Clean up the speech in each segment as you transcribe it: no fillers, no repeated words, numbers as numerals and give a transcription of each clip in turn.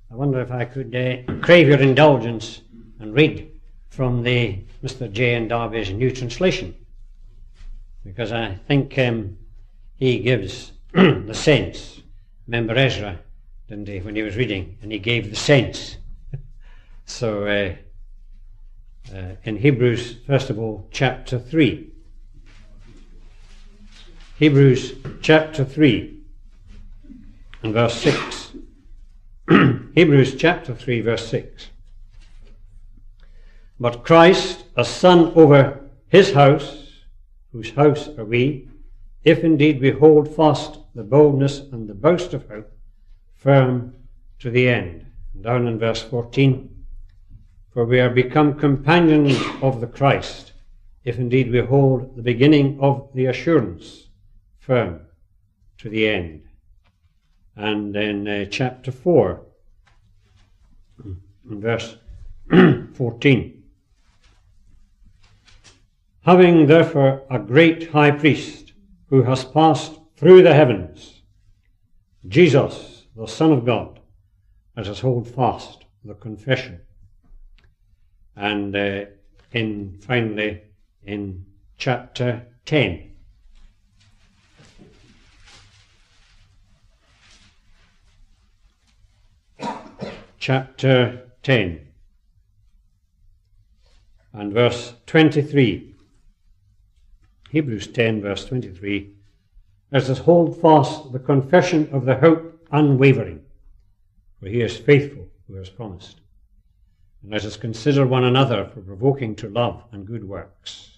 I wonder if I could crave your indulgence and read from the Mr. J. N. Darby's New Translation, because I think he gives the sense. Remember Ezra, didn't he, when he was reading, and he gave the sense. So in Hebrews, first of all, chapter 3. Hebrews chapter 3 and verse 6. Hebrews chapter 3 verse 6. But Christ, a son over his house, whose house are we, if indeed we hold fast the boldness and the boast of hope firm to the end. And down in verse 14, for we are become companions of the Christ, if indeed we hold the beginning of the assurance firm to the end. And in chapter 4, in verse 14, having therefore a great high priest who has passed through the heavens, Jesus, the Son of God, let us hold fast the confession. And finally in chapter 10. Chapter 10 and verse 23. Hebrews 10 verse 23. Let us hold fast the confession of the hope unwavering, for he is faithful who has promised. And let us consider one another for provoking to love and good works.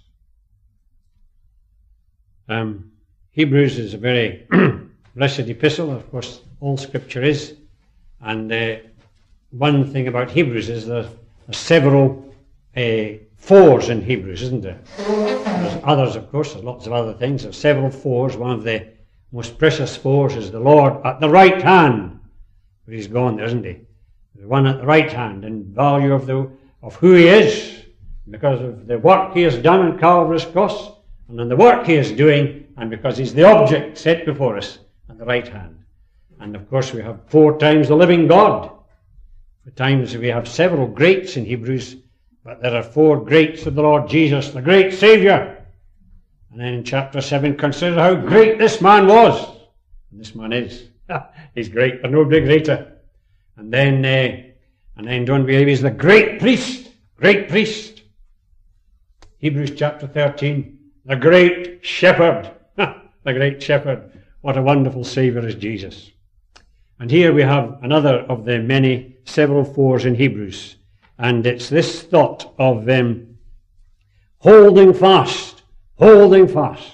Hebrews is a very blessed epistle, of course all scripture is, and one thing about Hebrews is there are several fours in Hebrews, isn't there? There's others, of course, there's lots of other things. There's several fours. One of the most precious fours is the Lord at the right hand. But he's gone there, isn't he? The one at the right hand in value of who he is, because of the work he has done on Calvary's cross, and in the work he is doing, and because he's the object set before us at the right hand. And of course we have 4 times the living God. At times we have several greats in Hebrews, but there are 4 greats of the Lord Jesus, the great Saviour. And then in chapter 7, consider how great this man was. And this man is. He's great, but nobody greater. And then don't believe he's the great priest. Great priest. Hebrews chapter 13, the great shepherd. The great shepherd. What a wonderful Saviour is Jesus. And here we have another of the several fours in Hebrews. And it's this thought of holding fast. Holding fast.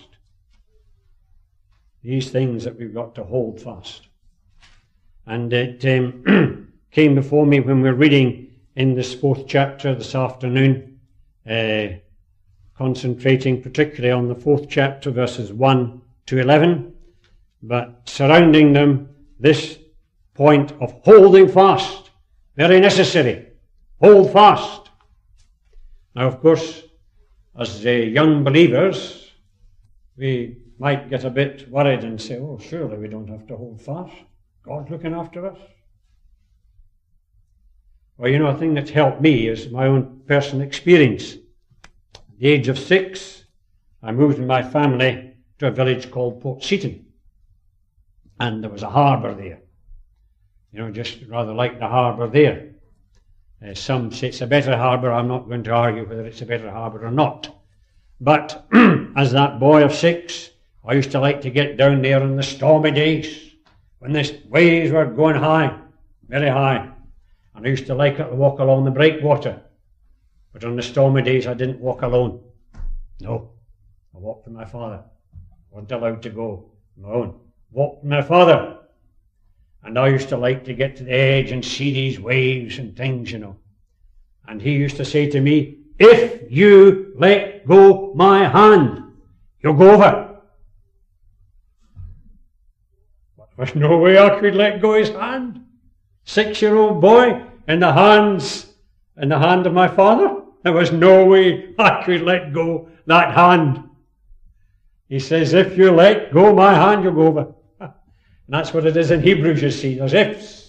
These things that we've got to hold fast. And it came before me when we were reading in this 4th chapter this afternoon, concentrating particularly on the 4th chapter, verses 1 to 11, but surrounding them, this point of holding fast, very necessary. Hold fast. Now, of course, as young believers, we might get a bit worried and say, oh, surely we don't have to hold fast. God's looking after us. Well, you know, a thing that's helped me is my own personal experience. At the age of 6, I moved with my family to a village called Port Seaton. And there was a harbour there. You know, just rather like the harbour there. Some say it's a better harbour. I'm not going to argue whether it's a better harbour or not. But as that boy of 6, I used to like to get down there in the stormy days when the waves were going high, very high. And I used to like it to walk along the breakwater. But on the stormy days I didn't walk alone. No, I walked with my father. I wasn't allowed to go on my own. Walked with my father. And I used to like to get to the edge and see these waves and things, you know. And he used to say to me, if you let go my hand, you'll go over. But there was no way I could let go his hand. 6-year-old boy in the hand of my father. There was no way I could let go that hand. He says, if you let go my hand, you'll go over. And that's what it is in Hebrews, you see. There's ifs.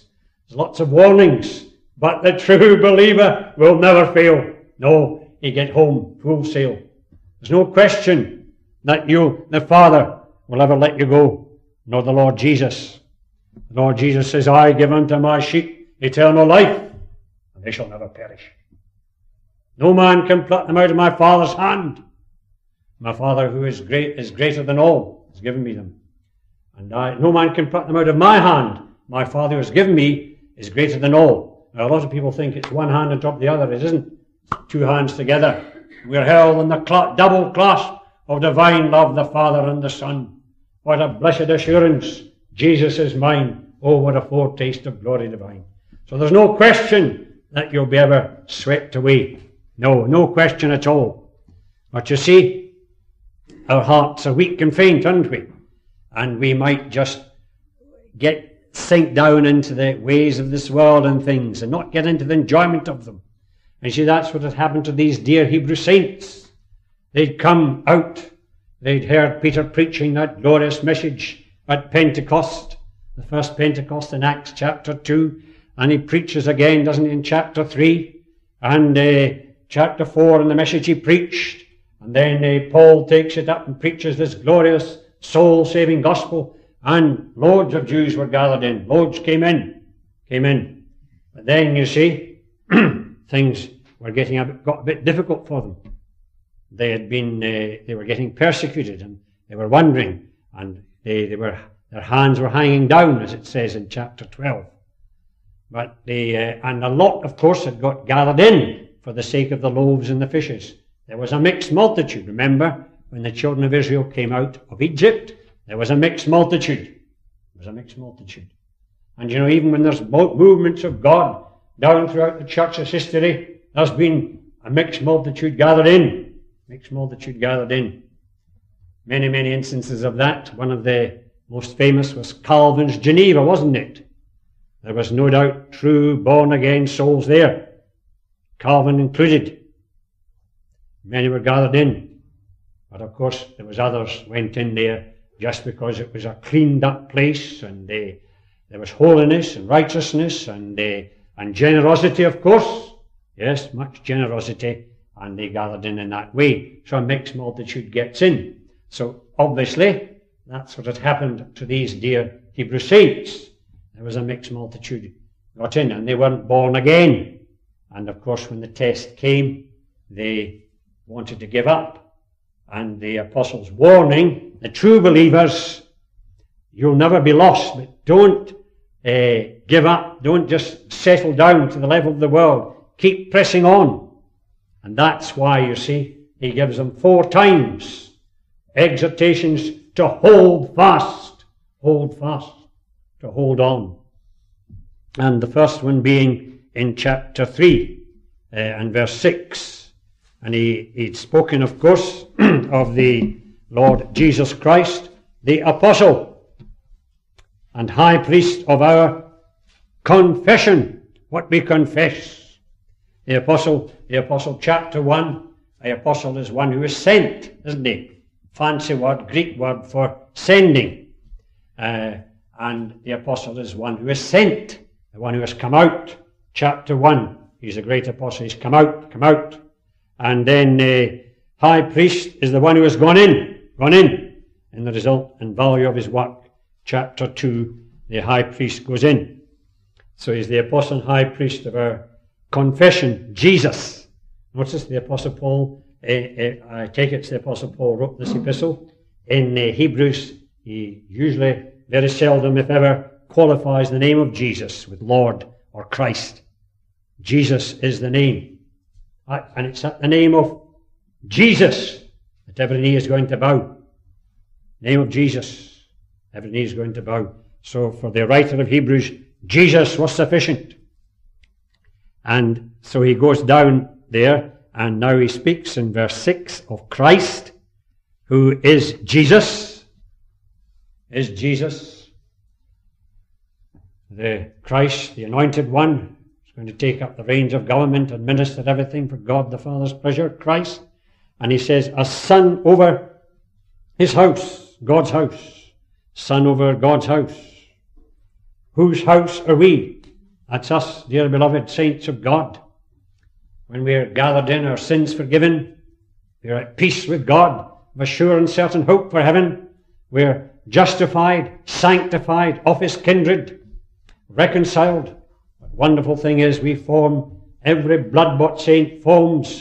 There's lots of warnings, but the true believer will never fail. No, he get home full sail. There's no question that the Father, will ever let you go, nor the Lord Jesus. The Lord Jesus says, I give unto my sheep eternal life, and they shall never perish. No man can pluck them out of my Father's hand. My Father, who is greater than all, has given me them. And no man can pluck them out of my hand. My Father who has given me is greater than all. Now, a lot of people think it's one hand on top of the other. It isn't. Two hands together. We're held in the double clasp of divine love, the Father and the Son. What a blessed assurance. Jesus is mine. Oh, what a foretaste of glory divine. So there's no question that you'll be ever swept away. No question at all. But you see, our hearts are weak and faint, aren't we? And we might just sink down into the ways of this world and things and not get into the enjoyment of them. And see, that's what had happened to these dear Hebrew saints. They'd come out. They'd heard Peter preaching that glorious message at Pentecost, the first Pentecost in Acts chapter 2. And he preaches again, doesn't he, in chapter 3 and chapter 4 in the message he preached. And then Paul takes it up and preaches this glorious soul-saving gospel. And loads of Jews were gathered in. Loads came in. But then, you see, things were got a bit difficult for them. They were getting persecuted, and they were wandering, and their hands were hanging down, as it says in chapter 12. But and a lot, of course, had got gathered in for the sake of the loaves and the fishes. There was a mixed multitude. Remember, when the children of Israel came out of Egypt, there was a mixed multitude. And you know, even when there's movements of God down throughout the church's history, there's been a mixed multitude gathered in. Many, many instances of that. One of the most famous was Calvin's Geneva, wasn't it? There was no doubt true born-again souls there, Calvin included. Many were gathered in. But of course, there was others went in there just because it was a cleaned-up place, and there was holiness and righteousness and generosity, of course. Yes, much generosity, and they gathered in that way. So a mixed multitude gets in. So obviously, that's what had happened to these dear Hebrew saints. There was a mixed multitude got in, and they weren't born again. And of course, when the test came, they wanted to give up. And the apostles' warning, the true believers, you'll never be lost, but don't give up. Don't just settle down to the level of the world. Keep pressing on. And that's why, you see, he gives them 4 times exhortations to hold fast, to hold on. And the first one being in chapter 3 and verse 6. And he'd spoken, of course, of the Lord Jesus Christ, the apostle and high priest of our confession, what we confess. The apostle chapter 1, the apostle is one who is sent, isn't he? Fancy word, Greek word for sending. And the apostle is one who is sent, the one who has come out. Chapter 1, he's a great apostle, he's come out. And then high priest is the one who has gone in the result and value of his work. Chapter 2, the high priest goes in. So he's the apostle and high priest of our confession, Jesus. Notice the apostle Paul, I take it the apostle Paul wrote this epistle. In Hebrews, he usually, very seldom, if ever, qualifies the name of Jesus with Lord or Christ. Jesus is the name. And it's at the name of Jesus that every knee is going to bow. Name of Jesus, every knee is going to bow. So for the writer of Hebrews, Jesus was sufficient. And so he goes down there, and now he speaks in verse 6 of Christ, who is Jesus. Is Jesus the Christ, the anointed one, going to take up the reins of government, administer everything for God the Father's pleasure, Christ. And he says, a son over his house, God's house. Son over God's house. Whose house are we? That's us, dear beloved saints of God. When we are gathered in, our sins forgiven, we are at peace with God, have a sure and certain hope for heaven. We are justified, sanctified, of His kindred, reconciled. But wonderful thing is, we form, every blood-bought saint forms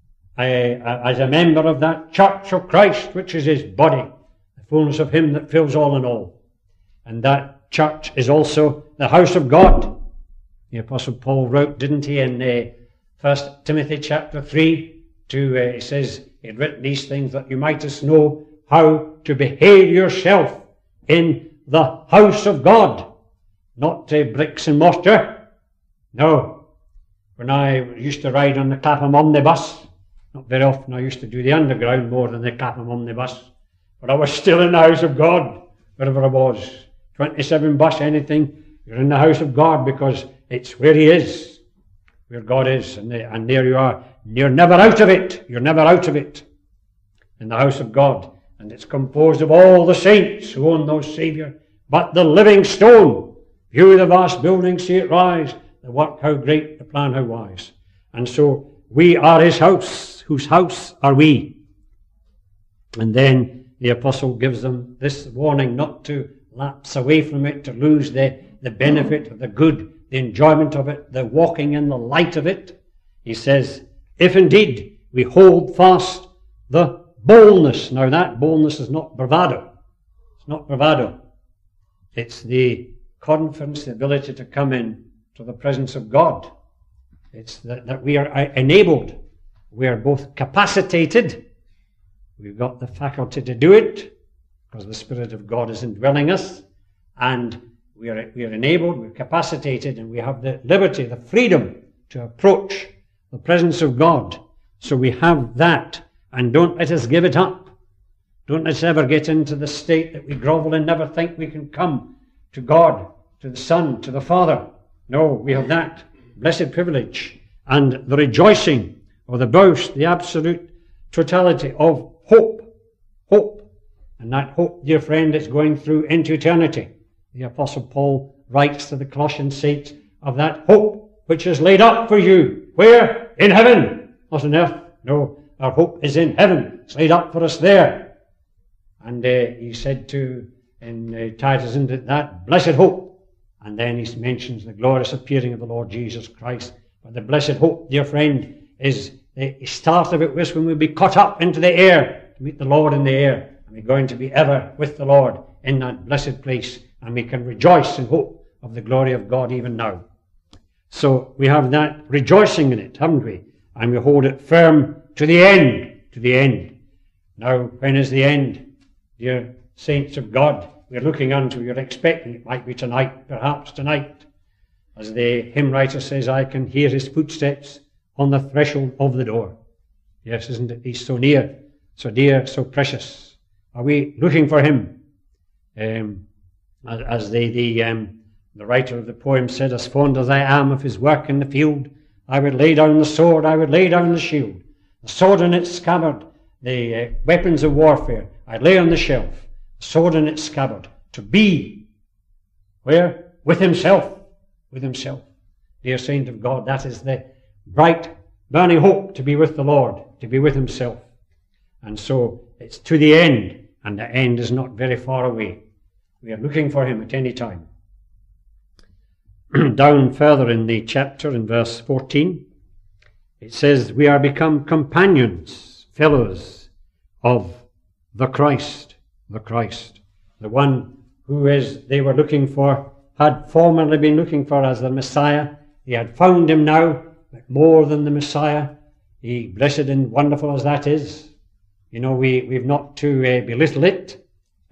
as a member of that church of Christ, which is His body, the fullness of Him that fills all in all. And that church is also the house of God. The Apostle Paul wrote, didn't he, in 1 Timothy chapter 3, he says, he had written these things that you might know how to behave yourself in the house of God. Not bricks and mortar. No. When I used to ride on the Clapham omnibus, not very often, I used to do the underground more than the Clapham omnibus, but I was still in the house of God, wherever I was. 27 bus, anything, you're in the house of God, because it's where He is, where God is, and there you are. You're never out of it. You're never out of it. In the house of God. And it's composed of all the saints who own no Saviour, but the living stone. View the vast building, see it rise. The work how great, the plan how wise. And so we are His house. Whose house are we? And then the apostle gives them this warning not to lapse away from it, to lose the benefit of the good, the enjoyment of it, the walking in the light of it. He says, if indeed we hold fast the boldness. Now that boldness is not bravado. It's not bravado. It's the confidence, the ability to come in to the presence of God. It's that we are enabled. We are both capacitated. We've got the faculty to do it because the Spirit of God is indwelling us. And we are enabled, we're capacitated, and we have the liberty, the freedom to approach the presence of God. So we have that. And don't let us give it up. Don't let us ever get into the state that we grovel and never think we can come to God, to the Son, to the Father. No, we have that blessed privilege and the rejoicing or the boast, the absolute totality of hope. Hope. And that hope, dear friend, is going through into eternity. The Apostle Paul writes to the Colossian saints of that hope which is laid up for you. Where? In heaven. Not on earth. No. Our hope is in heaven. It's laid up for us there. And he said in Titus, isn't it that? Blessed hope. And then he mentions the glorious appearing of the Lord Jesus Christ. But the blessed hope, dear friend, is the start of it was when we'll be caught up into the air to meet the Lord in the air. And we're going to be ever with the Lord in that blessed place. And we can rejoice in hope of the glory of God even now. So we have that rejoicing in it, haven't we? And we hold it firm to the end, to the end. Now, when is the end? Dear saints of God, we're looking unto, you're expecting, it might be tonight, perhaps tonight. As the hymn writer says, I can hear His footsteps on the threshold of the door. Yes, isn't it? He's so near, so dear, so precious. Are we looking for Him? As the writer of the poem said, as fond as I am of His work in the field, I would lay down the sword, I would lay down the shield. The sword in its scabbard, the weapons of warfare, I'd lay on the shelf. The sword in its scabbard, to be, where? With Himself. With Himself. Dear saint of God, that is the bright, burning hope, to be with the Lord, to be with Himself. And so it's to the end, and the end is not very far away. We are looking for Him at any time. Down further in the chapter, in verse 14, it says, we are become companions, fellows of the Christ, the one who is they were looking for, had formerly been looking for as the Messiah. They had found Him now, but more than the Messiah. He, blessed and wonderful as that is, you know, we've not to belittle it.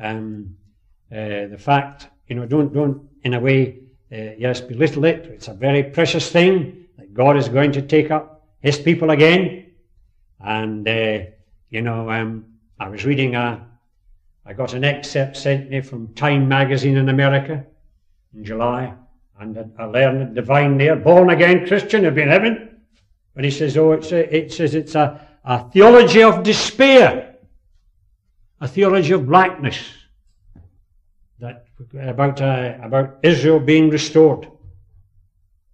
The fact, you know, don't in a way, yes, belittle it. It's a very precious thing that God is going to take up His people again. And, you know, I was reading I got an excerpt sent me from Time magazine in America in July, and a learned divine there, born again Christian, he'll be in heaven. But he says, it's a theology of despair, a theology of blackness, that about Israel being restored.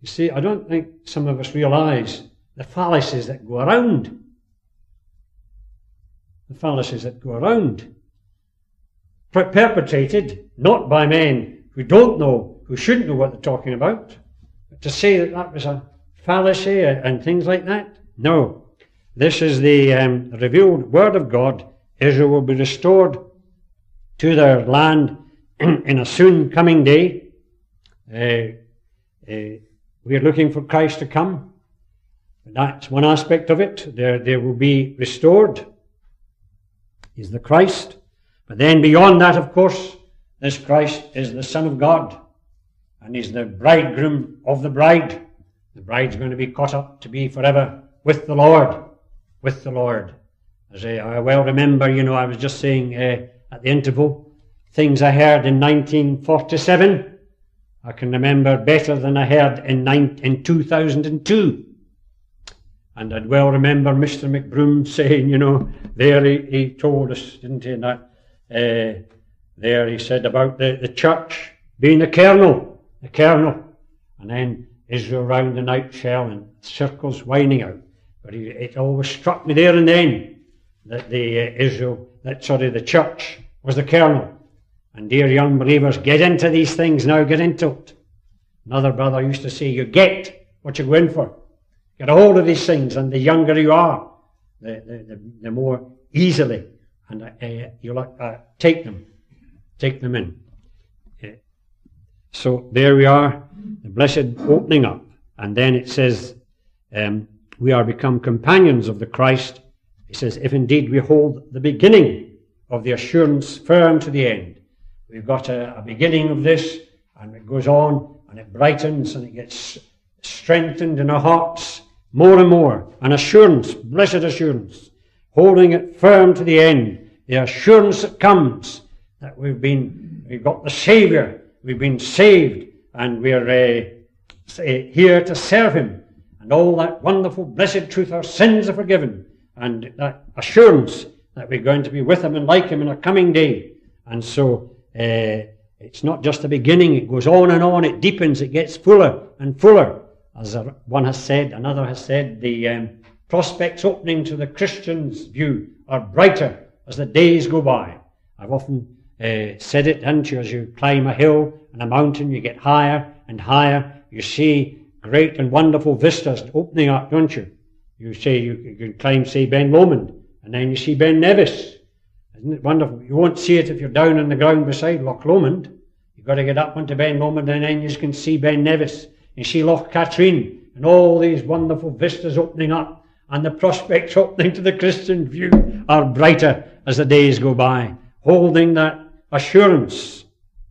You see, I don't think some of us realise the fallacies that go around. The fallacies that go around. Perpetrated not by men who don't know, who shouldn't know what they're talking about. But to say that that was a fallacy and things like that, no. This is the revealed Word of God. Israel will be restored to their land in a soon coming day. We are looking for Christ to come. That's one aspect of it. They will be restored. He's the Christ. But then beyond that, of course, this Christ is the Son of God. And he's the bridegroom of the bride. The bride's going to be caught up to be forever with the Lord. With the Lord. As I well remember, I was just saying at the interval, things I heard in 1947, I can remember better than I heard in 2002. And I'd well remember Mr. McBroom saying, there he told us, didn't he, that there he said about the church being the kernel, and then Israel round the nutshell and circles winding out. But it always struck me there and then that the church was the kernel. And dear young believers, get into these things now, get into it. Another brother used to say, you get what you're going for. Get a hold of these things, and the younger you are, the more easily and you'll take them in. So there we are, the blessed opening up. And then it says, we are become companions of the Christ. He says, if indeed we hold the beginning of the assurance firm to the end. We've got a beginning of this, and it goes on, and it brightens, and it gets strengthened in our hearts more and more. An assurance, blessed assurance, holding it firm to the end. The assurance that comes that we've got the Saviour, we've been saved, and we're here to serve Him. And all that wonderful, blessed truth, our sins are forgiven. And that assurance that we're going to be with Him and like Him in a coming day. And so, it's not just a beginning, it goes on and on, it deepens, it gets fuller and fuller. As one has said, another has said, the prospects opening to the Christian's view are brighter as the days go by. I've often said it, haven't you? As you climb a hill and a mountain, you get higher and higher. You see great and wonderful vistas opening up, don't you? You say you can climb, say, Ben Lomond, and then you see Ben Nevis. Isn't it wonderful? You won't see it if you're down on the ground beside Loch Lomond. You've got to get up onto Ben Lomond, and then you can see Ben Nevis. You see Loch Katrine, and all these wonderful vistas opening up, and the prospects opening to the Christian view are brighter as the days go by. Holding that assurance,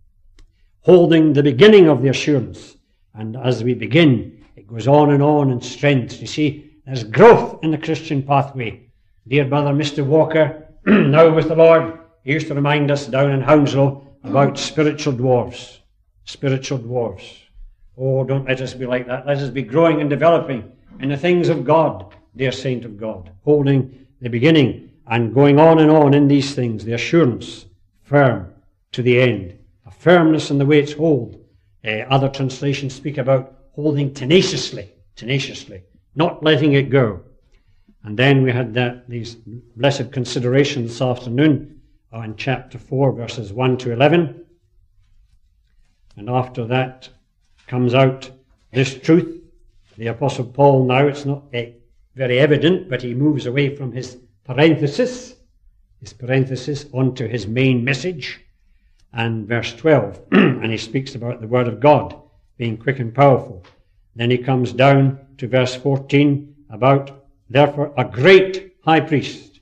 holding the beginning of the assurance. And as we begin, it goes on and in strength. You see, there's growth in the Christian pathway. Dear brother Mr. Walker, now with the Lord, he used to remind us down in Hounslow about spiritual dwarfs. Spiritual dwarfs. Oh, don't let us be like that. Let us be growing and developing in the things of God, dear saint of God, holding the beginning and going on in these things, the assurance, firm to the end. A firmness in the way it's hold. Other translations speak about holding tenaciously, not letting it go. And then we had these blessed considerations this afternoon in chapter 4, verses 1 to 11. And after that comes out this truth. The Apostle Paul now, it's not very evident, but he moves away from his parenthesis onto his main message. And verse 12, and he speaks about the Word of God being quick and powerful. Then he comes down to verse 14 about, therefore, a great high priest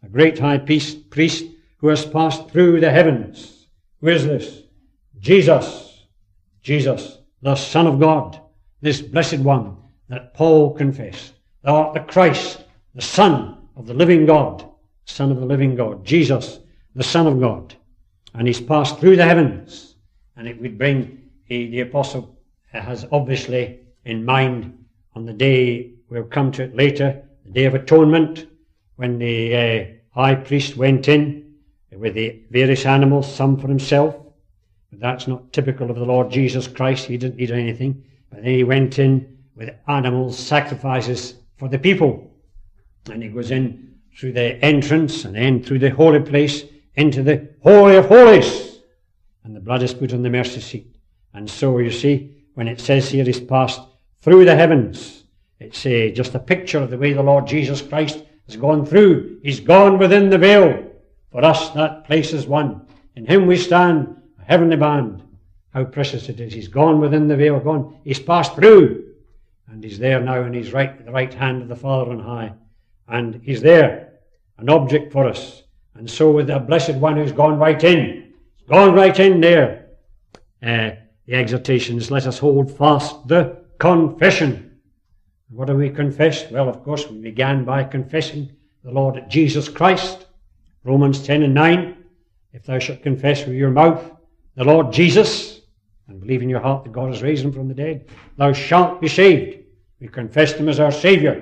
who has passed through the heavens. Who is this? Jesus, the Son of God, this blessed one that Paul confessed. Thou art the Christ, the Son of the living God, Jesus, the Son of God. And he's passed through the heavens. And it would bring, the apostle has obviously in mind on the day, we'll come to it later, the Day of Atonement, when the high priest went in with the various animals, some for himself. But that's not typical of the Lord Jesus Christ. He didn't eat anything. But then he went in with animals, sacrifices for the people. And he goes in through the entrance and then through the holy place into the Holy of Holies. And the blood is put on the mercy seat. And so you see, when it says here he's passed through the heavens, it's just a picture of the way the Lord Jesus Christ has gone through. He's gone within the veil. For us, that place is won. In him we stand, a heavenly band. How precious it is. He's gone within the veil, gone. He's passed through. And he's there now, and he's right at the right hand of the Father on high. And he's there, an object for us. And so with the blessed one who's gone right in, gone right in there. The exhortations, let us hold fast the confession. What do we confess? Well, of course, we began by confessing the Lord Jesus Christ. Romans 10 and 9. If thou shalt confess with your mouth the Lord Jesus, and believe in your heart that God has raised him from the dead, thou shalt be saved. We confessed him as our Saviour.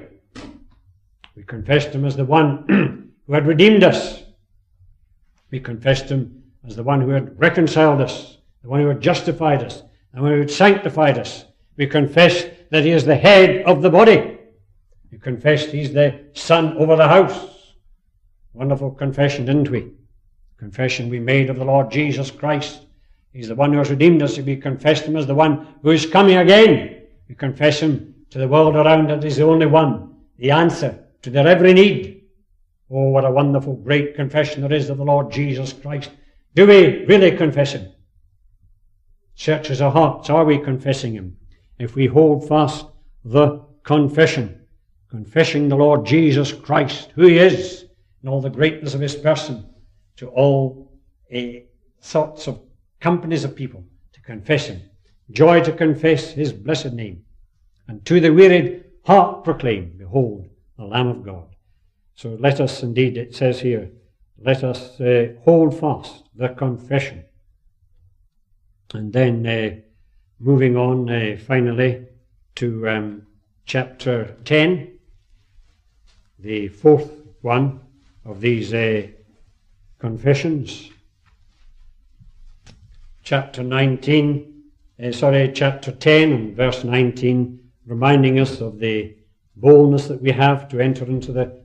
We confessed him as the one who had redeemed us. We confessed him as the one who had reconciled us, the one who had justified us, the one who had sanctified us. We confessed that he is the head of the body. We confessed he's the son over the house. Wonderful confession, didn't we? Confession we made of the Lord Jesus Christ. He's the one who has redeemed us. We confessed him as the one who is coming again. We confess him to the world around that he's the only one, the answer to their every need. Oh, what a wonderful, great confession there is of the Lord Jesus Christ. Do we really confess him? Searches our hearts. Are we confessing him? If we hold fast the confession, confessing the Lord Jesus Christ, who he is, and all the greatness of his person, to all sorts of companies of people, to confess him. Joy to confess his blessed name. And to the wearied heart proclaim, behold, the Lamb of God. So let us indeed, it says here, let us hold fast the confession. And then moving on finally to chapter 10, the fourth one of these confessions. Chapter 10 and verse 19, reminding us of the boldness that we have to enter into the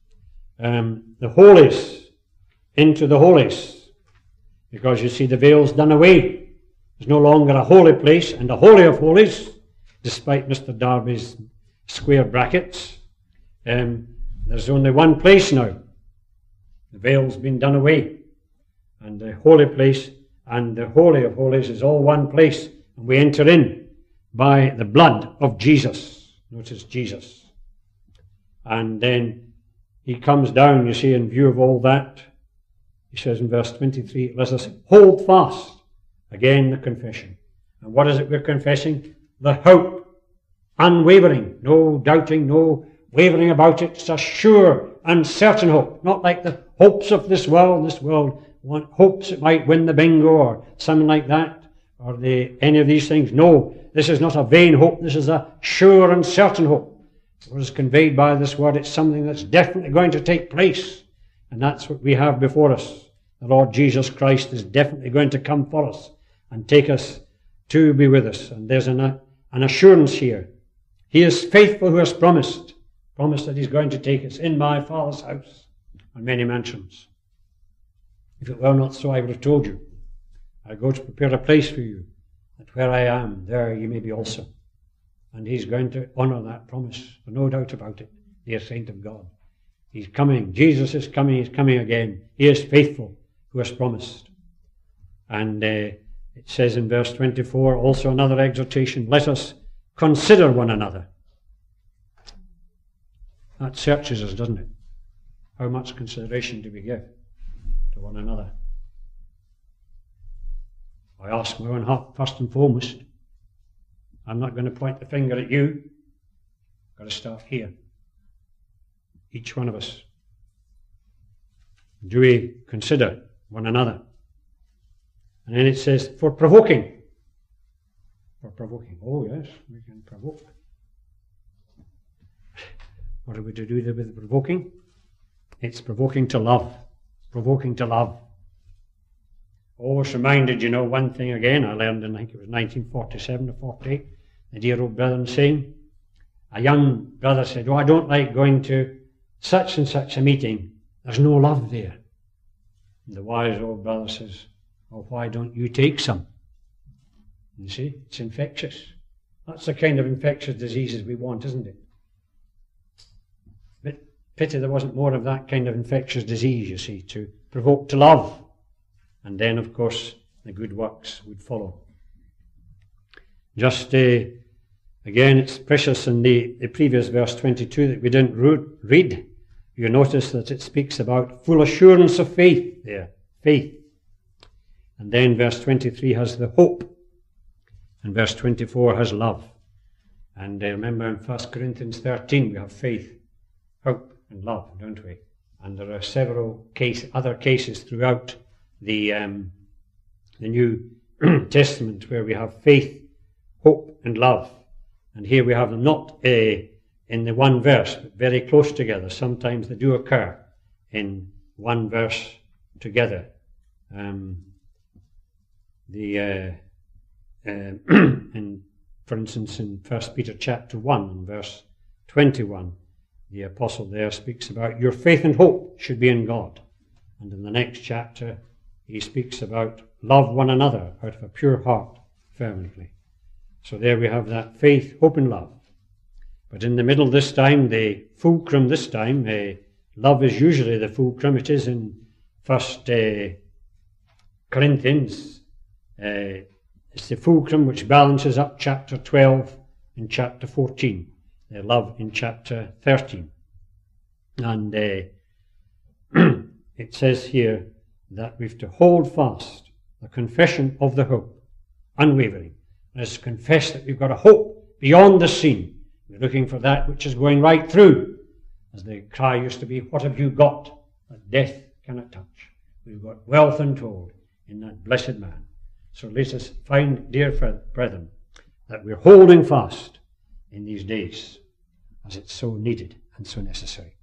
holies, into the holies, because you see the veil's done away. There's no longer a holy place and a holy of holies, despite Mr. Darby's square brackets. There's only one place now. The veil's been done away, and the holy place and the holy of holies is all one place, and we enter in by the blood of Jesus. Notice Jesus. And then he comes down, you see, in view of all that. He says in verse 23, let us hold fast. Again, the confession. And what is it we're confessing? The hope. Unwavering. No doubting, no wavering about it. It's a sure and certain hope. Not like the hopes of this world. This world hopes it might win the bingo or something like that. Or any of these things. No, this is not a vain hope. This is a sure and certain hope. What is conveyed by this word, it's something that's definitely going to take place. And that's what we have before us. The Lord Jesus Christ is definitely going to come for us and take us to be with us. And there's an assurance here. He is faithful who has promised that he's going to take us. In my Father's house are many mansions. If it were not so, I would have told you. I go to prepare a place for you, that where I am, there you may be also. And he's going to honour that promise, for no doubt about it, dear saint of God. He's coming. Jesus is coming. He's coming again. He is faithful who has promised. And it says in verse 24, also another exhortation, let us consider one another. That searches us, doesn't it? How much consideration do we give to one another? I ask my own heart first and foremost. I'm not going to point the finger at you. I've got to start here. Each one of us. Do we consider one another? And then it says, for provoking. For provoking. Oh yes, we can provoke. What are we to do with provoking? It's provoking to love. Provoking to love. Always reminded, one thing again I learned in, I think it was 1947 or 48, the dear old brethren saying? A young brother said, "Oh, I don't like going to such and such a meeting. There's no love there." And the wise old brother says, "Well, why don't you take some?" You see, it's infectious. That's the kind of infectious diseases we want, isn't it? But pity there wasn't more of that kind of infectious disease, you see, to provoke to love. And then, of course, the good works would follow. Just again, it's precious in the previous verse 22 that we didn't read. You notice that it speaks about full assurance of faith there. Faith. And then verse 23 has the hope. And verse 24 has love. And remember in 1 Corinthians 13 we have faith, hope and love, don't we? And there are several other cases throughout the New Testament where we have faith, hope and love. And here we have them not in the one verse, but very close together. Sometimes they do occur in one verse together. For instance, in 1 Peter chapter 1 and verse 21, the apostle there speaks about your faith and hope should be in God. And in the next chapter, he speaks about love one another out of a pure heart fervently. So there we have that faith, hope and love. But in the middle this time, the fulcrum this time, love is usually the fulcrum. It is in 1 Corinthians. It's the fulcrum which balances up chapter 12 and chapter 14. Their love in chapter 13. And it says here that we've to hold fast the confession of the hope, unwavering. Let's confess that we've got a hope beyond the seen. We're looking for that which is going right through. As the cry used to be, what have you got that death cannot touch? We've got wealth untold in that blessed man. So let us find, dear brethren, that we're holding fast in these days as it's so needed and so necessary.